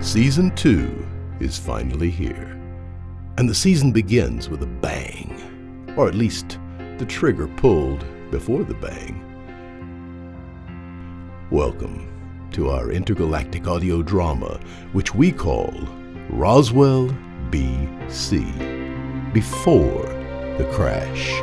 Season 2 is finally here, and the season begins with a bang, or at least the trigger pulled before the bang. Welcome to our intergalactic audio drama, which we call Roswell B.C. Before the Crash.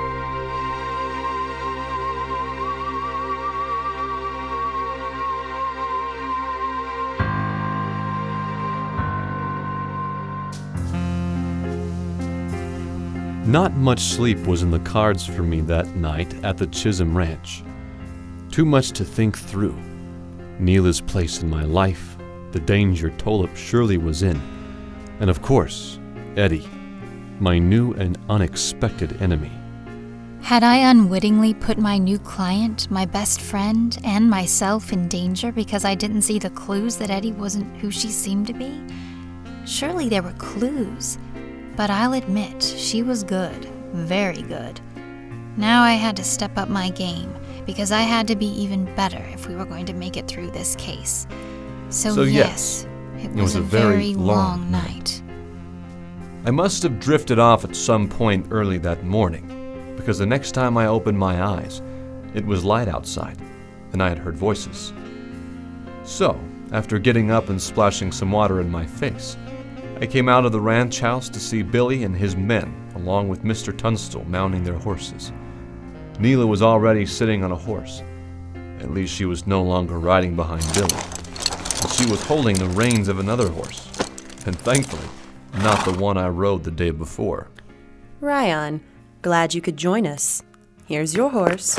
Not much sleep was in the cards for me that night at the Chisholm Ranch. Too much to think through. Neela's place in my life, the danger Tolip surely was in, and of course, Eddie, my new and unexpected enemy. Had I unwittingly put my new client, my best friend, and myself in danger because I didn't see the clues that Eddie wasn't who she seemed to be? Surely there were clues. But I'll admit, she was good, very good. Now I had to step up my game, because I had to be even better if we were going to make it through this case. So yes, it was a very long night. I must have drifted off at some point early that morning, because the next time I opened my eyes, it was light outside, and I had heard voices. So, after getting up and splashing some water in my face, I came out of the ranch house to see Billy and his men, along with Mr. Tunstall, mounting their horses. Neela was already sitting on a horse. At least she was no longer riding behind Billy. But she was holding the reins of another horse, and thankfully, not the one I rode the day before. Ryan, glad you could join us. Here's your horse.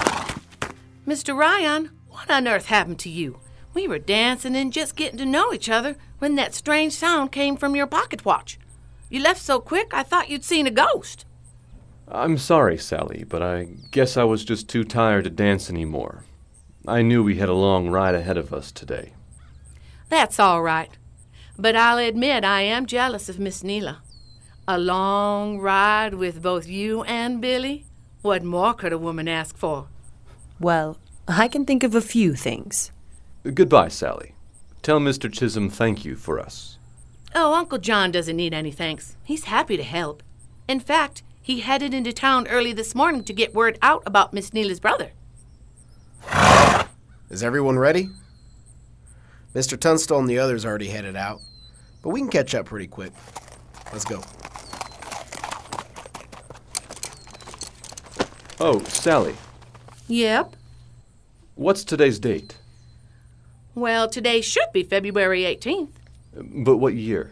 Mr. Ryan, what on earth happened to you? We were dancing and just getting to know each other when that strange sound came from your pocket watch. You left so quick, I thought you'd seen a ghost. I'm sorry, Sally, but I guess I was just too tired to dance anymore. I knew we had a long ride ahead of us today. That's all right. But I'll admit I am jealous of Miss Neela. A long ride with both you and Billy? What more could a woman ask for? Well, I can think of a few things. Goodbye, Sally. Tell Mr. Chisholm thank you for us. Oh, Uncle John doesn't need any thanks. He's happy to help. In fact, he headed into town early this morning to get word out about Miss Neela's brother. Is everyone ready? Mr. Tunstall and the others already headed out, but we can catch up pretty quick. Let's go. Oh, Sally. Yep. What's today's date? Well, today should be February 18th. But what year?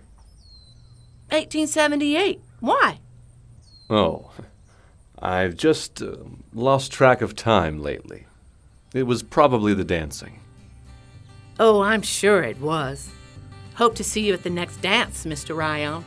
1878. Why? Oh, I've just lost track of time lately. It was probably the dancing. Oh, I'm sure it was. Hope to see you at the next dance, Mr. Ryan.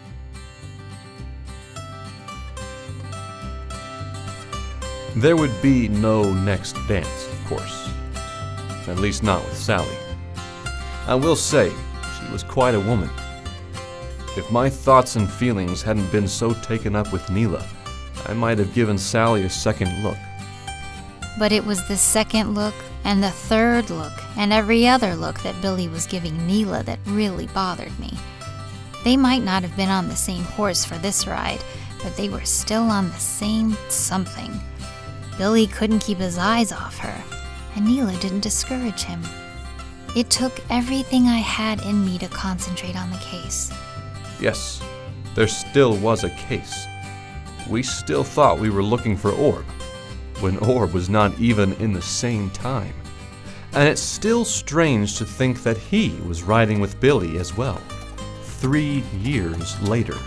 There would be no next dance, of course. At least not with Sally. I will say, she was quite a woman. If my thoughts and feelings hadn't been so taken up with Neela, I might have given Sally a second look. But it was the second look, and the third look, and every other look that Billy was giving Neela that really bothered me. They might not have been on the same horse for this ride, but they were still on the same something. Billy couldn't keep his eyes off her, and Neela didn't discourage him. It took everything I had in me to concentrate on the case. Yes, there still was a case. We still thought we were looking for Orb, when Orb was not even in the same time. And it's still strange to think that he was riding with Billy as well, 3 years later.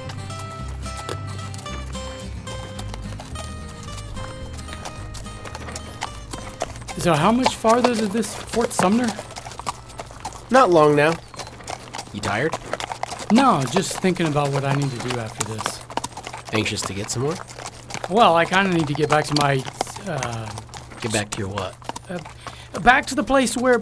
So how much farther to this Fort Sumner? Not long now. You tired? No, just thinking about what I need to do after this. Anxious to get somewhere? Well, I kind of need to get back to my, Get back to your what? back to the place where,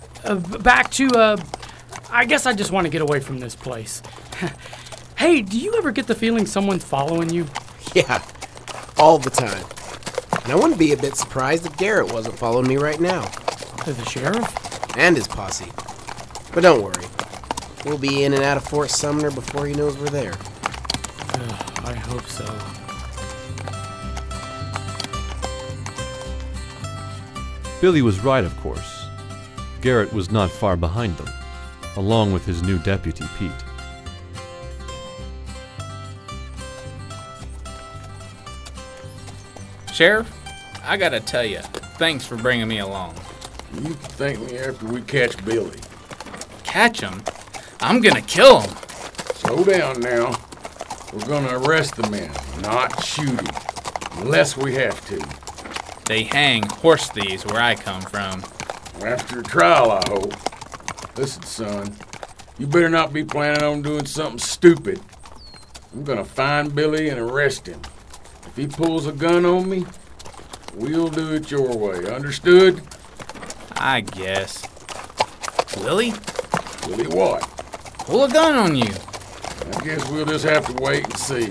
I guess I just want to get away from this place. Hey, do you ever get the feeling someone's following you? Yeah, all the time. And I wouldn't be a bit surprised if Garrett wasn't following me right now. The sheriff? And his posse. But don't worry. We'll be in and out of Fort Sumner before he knows we're there. I hope so. Billy was right, of course. Garrett was not far behind them, along with his new deputy, Pete. Sheriff, I gotta tell you, thanks for bringing me along. You can thank me after we catch Billy. Catch him? I'm gonna kill him. Slow down now. We're gonna arrest the man, not shoot him. Unless we have to. They hang horse thieves where I come from. After a trial, I hope. Listen, son. You better not be planning on doing something stupid. I'm gonna find Billy and arrest him. If he pulls a gun on me, we'll do it your way. Understood? I guess. Willie? Billy what? Pull a gun on you. I guess we'll just have to wait and see.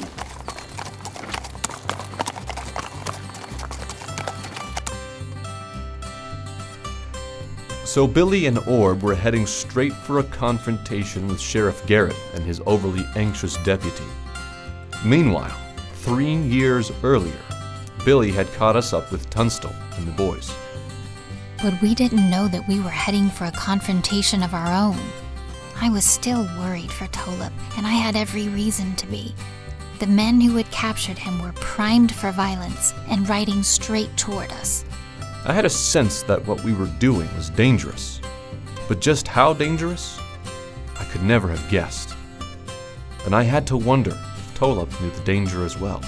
So Billy and Orb were heading straight for a confrontation with Sheriff Garrett and his overly anxious deputy. Meanwhile, 3 years earlier, Billy had caught us up with Tunstall and the boys. But we didn't know that we were heading for a confrontation of our own. I was still worried for Tolip, and I had every reason to be. The men who had captured him were primed for violence and riding straight toward us. I had a sense that what we were doing was dangerous. But just how dangerous? I could never have guessed. And I had to wonder if Tolip knew the danger as well.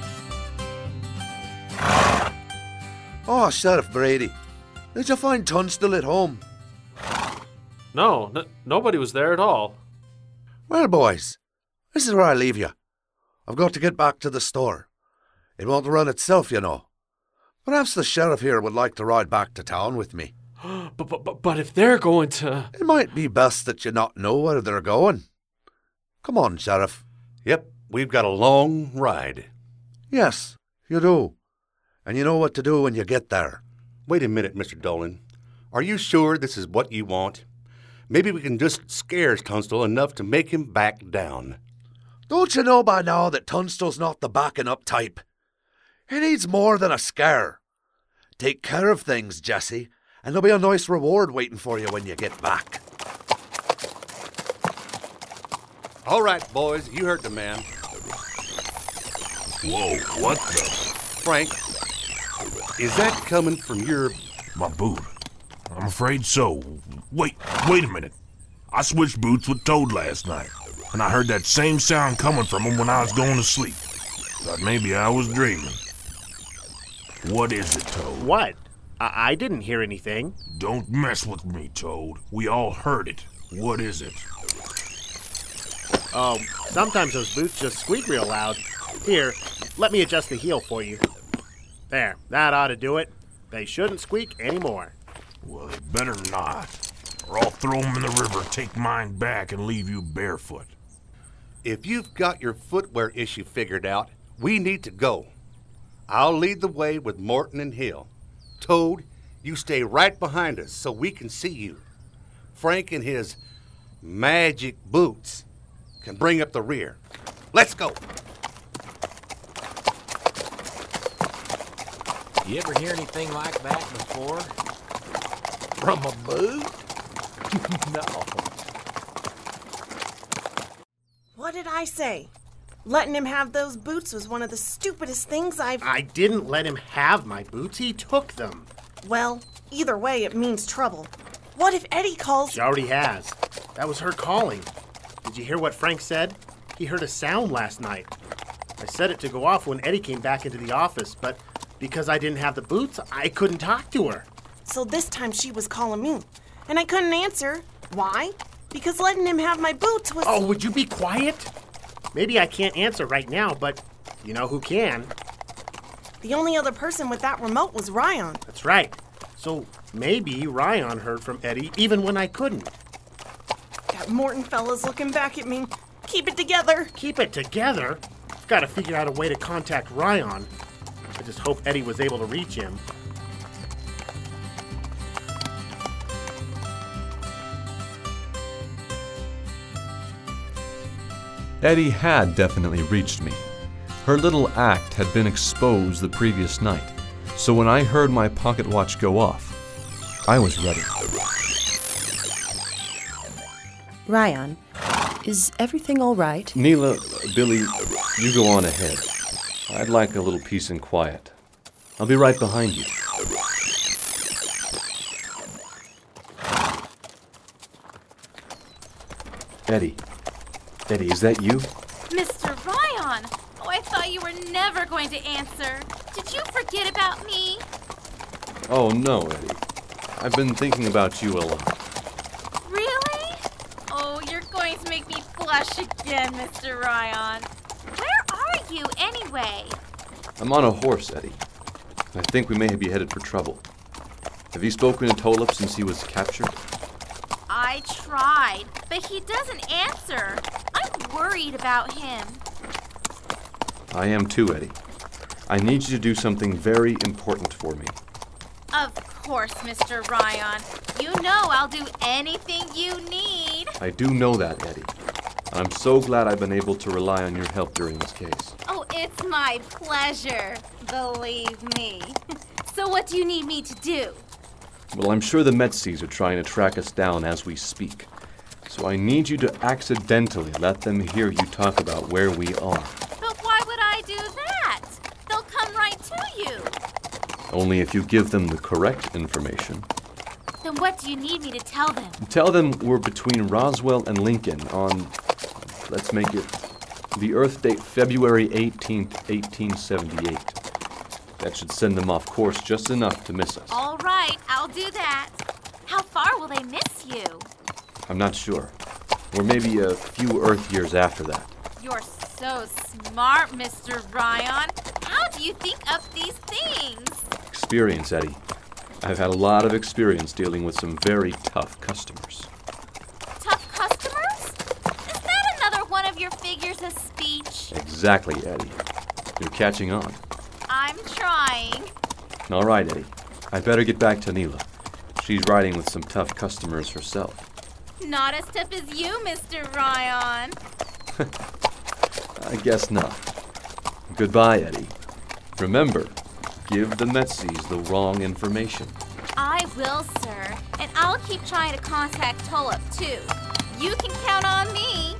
Oh, Sheriff Brady. Did you find Tunstall at home? No, nobody was there at all. Well, boys, this is where I leave you. I've got to get back to the store. It won't run itself, you know. Perhaps the sheriff here would like to ride back to town with me. But if they're going to... It might be best that you not know where they're going. Come on, Sheriff. Yep, we've got a long ride. Yes, you do. And you know what to do when you get there. Wait a minute, Mr. Dolan. Are you sure this is what you want? Maybe we can just scare Tunstall enough to make him back down. Don't you know by now that Tunstall's not the backing up type? He needs more than a scare. Take care of things, Jesse, and there'll be a nice reward waiting for you when you get back. All right, boys, you heard the man. Whoa, what the? Frank, is that coming from your... My boot? I'm afraid so. Wait a minute. I switched boots with Toad last night, and I heard that same sound coming from him when I was going to sleep. Thought maybe I was dreaming. What is it, Toad? What? I didn't hear anything. Don't mess with me, Toad. We all heard it. What is it? Oh, sometimes those boots just squeak real loud. Here, let me adjust the heel for you. There, that ought to do it. They shouldn't squeak anymore. Well, they better not. Or I'll throw them in the river, take mine back, and leave you barefoot. If you've got your footwear issue figured out, we need to go. I'll lead the way with Morton and Hill. Toad, you stay right behind us so we can see you. Frank and his magic boots can bring up the rear. Let's go. You ever hear anything like that before? From a boot? No. What did I say? Letting him have those boots was one of the stupidest things I didn't let him have my boots. He took them. Well, either way, it means trouble. What if Eddie calls... She already has. That was her calling. Did you hear what Frank said? He heard a sound last night. I set it to go off when Eddie came back into the office, but because I didn't have the boots, I couldn't talk to her. So this time she was calling me, and I couldn't answer. Why? Because letting him have my boots was... Oh, would you be quiet? Maybe I can't answer right now, but you know who can. The only other person with that remote was Ryan. That's right. So maybe Ryan heard from Eddie even when I couldn't. That Morton fella's looking back at me. Keep it together. Keep it together? I've got to figure out a way to contact Ryan. I just hope Eddie was able to reach him. Eddie had definitely reached me. Her little act had been exposed the previous night, so when I heard my pocket watch go off, I was ready. Ryan, is everything all right? Neela, Billy, you go on ahead. I'd like a little peace and quiet. I'll be right behind you. Eddie, is that you? Mr. Ryan! Oh, I thought you were never going to answer. Did you forget about me? Oh, no, Eddie. I've been thinking about you a lot. Really? Oh, you're going to make me blush again, Mr. Ryan. Where are you, anyway? I'm on a horse, Eddie. I think we may be headed for trouble. Have you spoken to Tolip since he was captured? I tried, but he doesn't answer. I'm worried about him. I am too, Eddie. I need you to do something very important for me. Of course, Mr. Ryan. You know I'll do anything you need. I do know that, Eddie. I'm so glad I've been able to rely on your help during this case. Oh, it's my pleasure. Believe me. So what do you need me to do? Well, I'm sure the Metzies are trying to track us down as we speak. So I need you to accidentally let them hear you talk about where we are. But why would I do that? They'll come right to you. Only if you give them the correct information. Then what do you need me to tell them? Tell them we're between Roswell and Lincoln on, let's make it, the Earth date February 18th, 1878. That should send them off course just enough to miss us. All right, I'll do that. How far will they miss you? I'm not sure. Or maybe a few Earth years after that. You're so smart, Mr. Ryan. How do you think up these things? Experience, Eddie. I've had a lot of experience dealing with some very tough customers. Tough customers? Is that another one of your figures of speech? Exactly, Eddie. You're catching on. I'm trying. All right, Eddie. I'd better get back to Neela. She's riding with some tough customers herself. Not as tough as you, Mr. Ryan. I guess not. Goodbye, Eddie. Remember, give the Metzies the wrong information. I will, sir. And I'll keep trying to contact Tolip, too. You can count on me.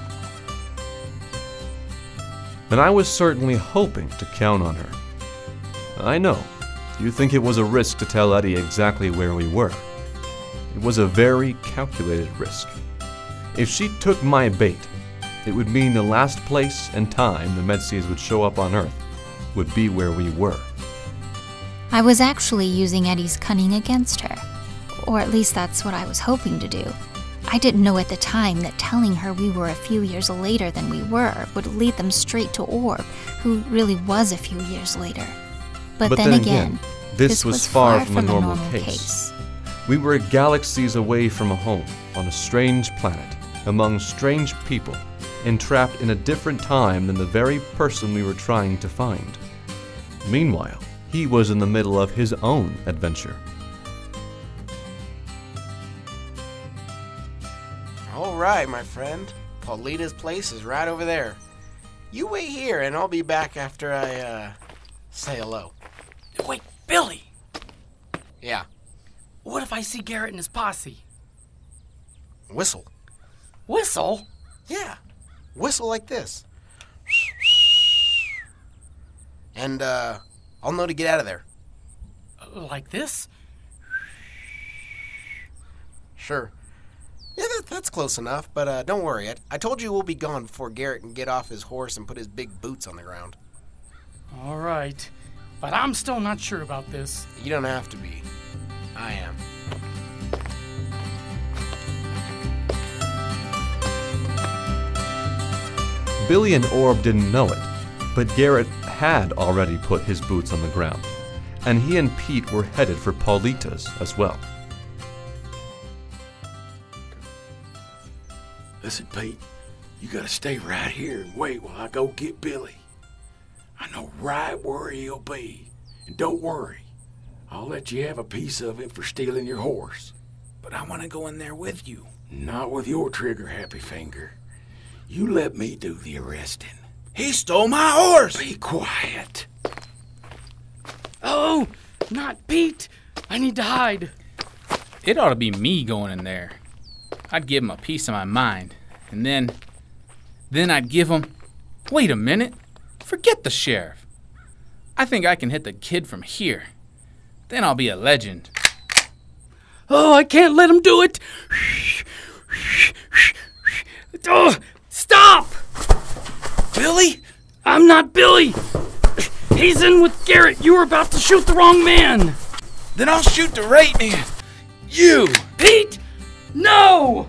And I was certainly hoping to count on her. I know, you think it was a risk to tell Eddie exactly where we were. It was a very calculated risk. If she took my bait, it would mean the last place and time the Metzies would show up on Earth would be where we were. I was actually using Eddie's cunning against her. Or at least that's what I was hoping to do. I didn't know at the time that telling her we were a few years later than we were would lead them straight to Orb, who really was a few years later. But then again, this was far from a normal case. We were galaxies away from a home, on a strange planet, among strange people, entrapped in a different time than the very person we were trying to find. Meanwhile, he was in the middle of his own adventure. All right, my friend. Paulita's place is right over there. You wait here, and I'll be back after I, say hello. Wait, Billy! Yeah. What if I see Garrett and his posse? Whistle. Whistle? Yeah. Whistle like this. And, I'll know to get out of there. Like this? Sure. Yeah, that's close enough, but don't worry. I told you we'll be gone before Garrett can get off his horse and put his big boots on the ground. All right. But I'm still not sure about this. You don't have to be. I am. Billy and Orb didn't know it, but Garrett had already put his boots on the ground, and he and Pete were headed for Paulita's as well. Listen, Pete, you gotta stay right here and wait while I go get Billy. I know right where he'll be. And don't worry, I'll let you have a piece of him for stealing your horse. But I want to go in there with you. Not with your trigger, Happy Finger. You let me do the arresting. He stole my horse! Be quiet. Oh, not Pete. I need to hide. It ought to be me going in there. I'd give him a piece of my mind. And then I'd give him... Wait a minute. Forget the sheriff. I think I can hit the kid from here. Then I'll be a legend. Oh, I can't let him do it. Oh, stop! Billy? I'm not Billy. He's in with Garrett. You were about to shoot the wrong man. Then I'll shoot the right man. You! Pete! No!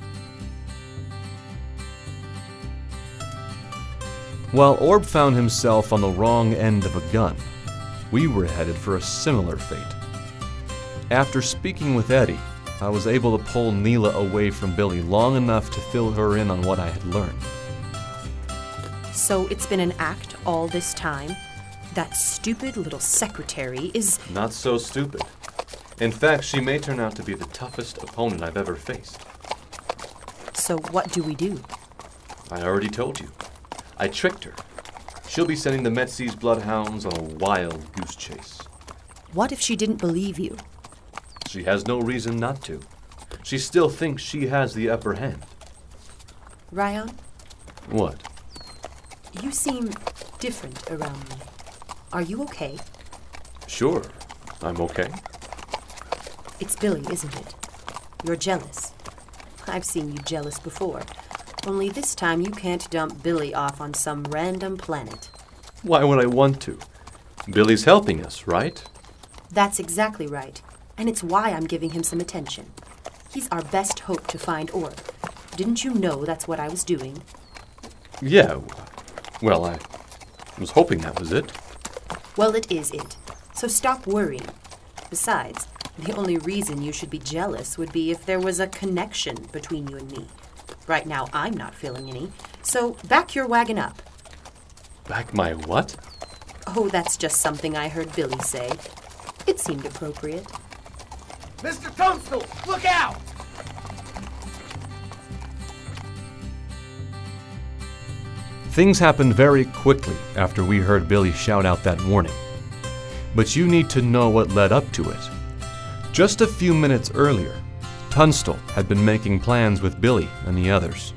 While Orb found himself on the wrong end of a gun, we were headed for a similar fate. After speaking with Eddie, I was able to pull Neela away from Billy long enough to fill her in on what I had learned. So it's been an act all this time? That stupid little secretary is... Not so stupid. In fact, she may turn out to be the toughest opponent I've ever faced. So what do we do? I already told you. I tricked her. She'll be sending the Metzi's bloodhounds on a wild goose chase. What if she didn't believe you? She has no reason not to. She still thinks she has the upper hand. Ryan? What? You seem different around me. Are you okay? Sure, I'm okay. It's Billy, isn't it? You're jealous. I've seen you jealous before. Only this time you can't dump Billy off on some random planet. Why would I want to? Billy's helping us, right? That's exactly right. And it's why I'm giving him some attention. He's our best hope to find Orb. Didn't you know that's what I was doing? Yeah, well, I was hoping that was it. Well, it is it. So stop worrying. Besides, the only reason you should be jealous would be if there was a connection between you and me. Right now, I'm not feeling any. So back your wagon up. Back my what? Oh, that's just something I heard Billy say. It seemed appropriate. Mr. Tunstall, look out! Things happened very quickly after we heard Billy shout out that warning. But you need to know what led up to it. Just a few minutes earlier, Tunstall had been making plans with Billy and the others.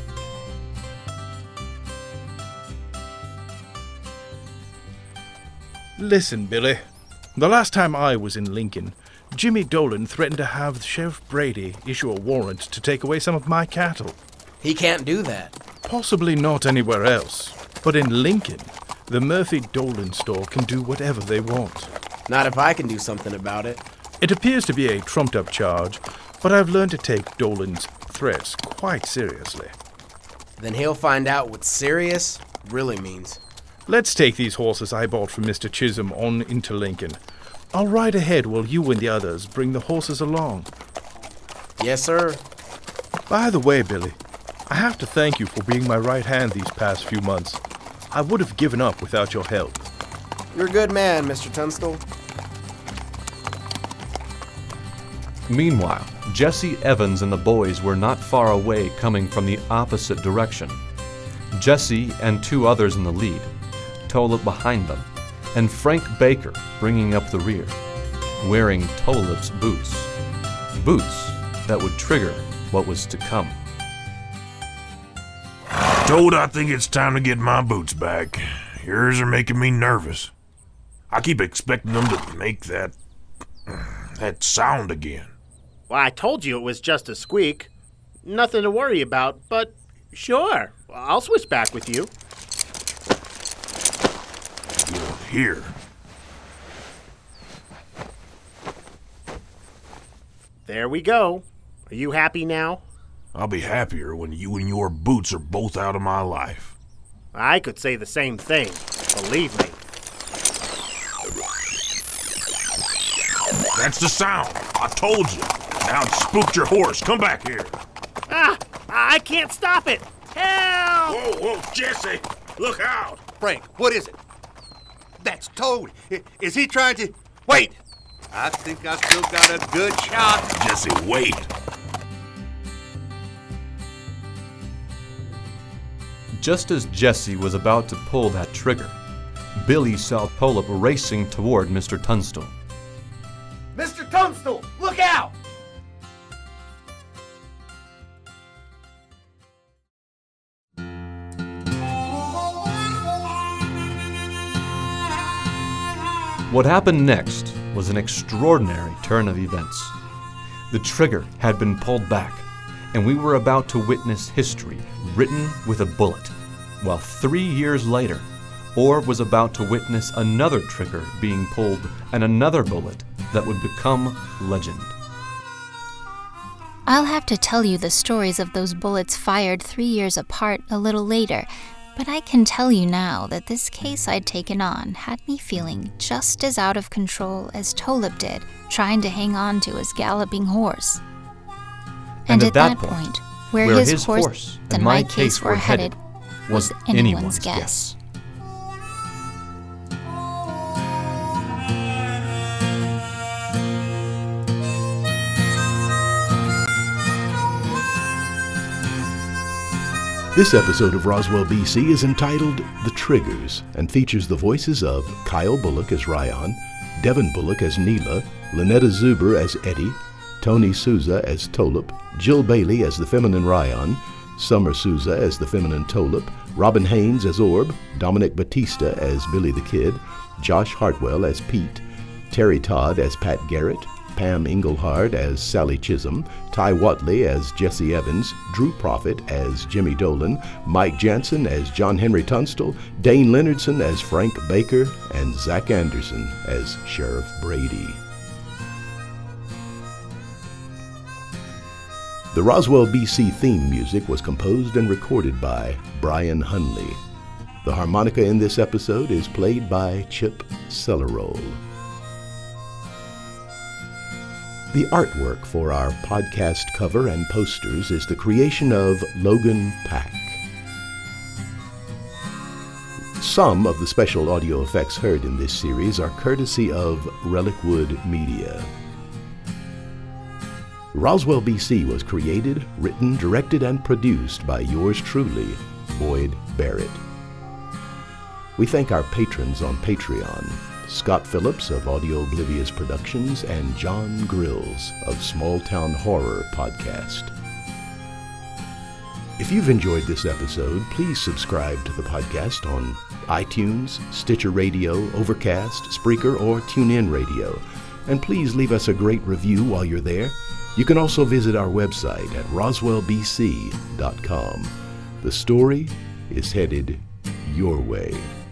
Listen, Billy. The last time I was in Lincoln, Jimmy Dolan threatened to have Sheriff Brady issue a warrant to take away some of my cattle. He can't do that. Possibly not anywhere else, but in Lincoln, the Murphy Dolan store can do whatever they want. Not if I can do something about it. It appears to be a trumped-up charge, but I've learned to take Dolan's threats quite seriously. Then he'll find out what serious really means. Let's take these horses I bought from Mr. Chisholm on into Lincoln. I'll ride ahead while you and the others bring the horses along. Yes, sir. By the way, Billy, I have to thank you for being my right hand these past few months. I would have given up without your help. You're a good man, Mr. Tunstall. Meanwhile, Jesse Evans and the boys were not far away, coming from the opposite direction. Jesse and two others in the lead, Tolib behind them, and Frank Baker bringing up the rear, wearing Tolib's boots. Boots that would trigger what was to come. Toad, I think it's time to get my boots back. Yours are making me nervous. I keep expecting them to make that sound again. Well, I told you it was just a squeak. Nothing to worry about, but sure, I'll switch back with you. You're here. There we go. Are you happy now? I'll be happier when you and your boots are both out of my life. I could say the same thing, believe me. That's the sound. I told you. Now it spooked your horse. Come back here. Ah! I can't stop it! Help! Whoa, Jesse! Look out! Frank, what is it? That's Toad. Is he trying to... Wait! I think I still got a good shot. Jesse, wait. Just as Jesse was about to pull that trigger, Billy saw Tolip racing toward Mr. Tunstall. Mr. Tunstall, look out! What happened next was an extraordinary turn of events. The trigger had been pulled back, and we were about to witness history written with a bullet, while 3 years later, Orr was about to witness another trigger being pulled and another bullet that would become legend. I'll have to tell you the stories of those bullets fired 3 years apart a little later, but I can tell you now that this case I'd taken on had me feeling just as out of control as Tolip did, trying to hang on to his galloping horse. And at that point, where his horse and my case were headed was anyone's guess. This episode of Roswell, BC is entitled The Triggers and features the voices of Kyle Bullock as Ryan, Devin Bullock as Neela, Lynetta Zuber as Eddie, Tony Souza as Tolip, Jill Bailey as the feminine Ryan, Summer Souza as the feminine Tolip, Robin Haynes as Orb, Dominic Batista as Billy the Kid, Josh Hartwell as Pete, Terry Todd as Pat Garrett, Pam Engelhard as Sally Chisholm, Ty Watley as Jesse Evans, Drew Prophet as Jimmy Dolan, Mike Jansen as John Henry Tunstall, Dane Leonardson as Frank Baker, and Zach Anderson as Sheriff Brady. The Roswell, BC theme music was composed and recorded by Brian Hunley. The harmonica in this episode is played by Chip Cellerole. The artwork for our podcast cover and posters is the creation of Logan Pack. Some of the special audio effects heard in this series are courtesy of Relicwood Media. Roswell, BC was created, written, directed, and produced by yours truly, Boyd Barrett. We thank our patrons on Patreon, Scott Phillips of Audio Oblivious Productions and John Grills of Small Town Horror Podcast. If you've enjoyed this episode, please subscribe to the podcast on iTunes, Stitcher Radio, Overcast, Spreaker, or TuneIn Radio. And please leave us a great review while you're there. You can also visit our website at roswellbc.com. The story is headed your way.